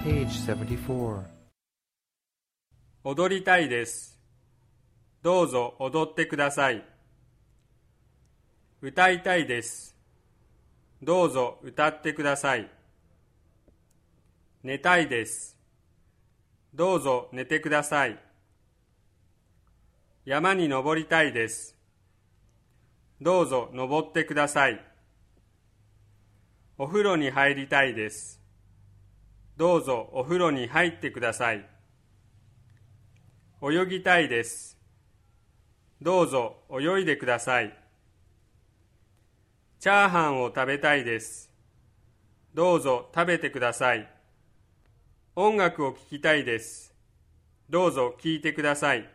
Page 74. 踊りたいです。どうぞ踊ってください。歌いたいです。どうぞ歌ってください。寝たいです。どうぞ寝てください。山に登りたいです。どうぞ登ってください。お風呂に入りたいです。どうぞお風呂に入ってください。泳ぎたいです。どうぞ泳いでください。チャーハンを食べたいです。どうぞ食べてください。音楽を聴きたいです。どうぞ聴いてください。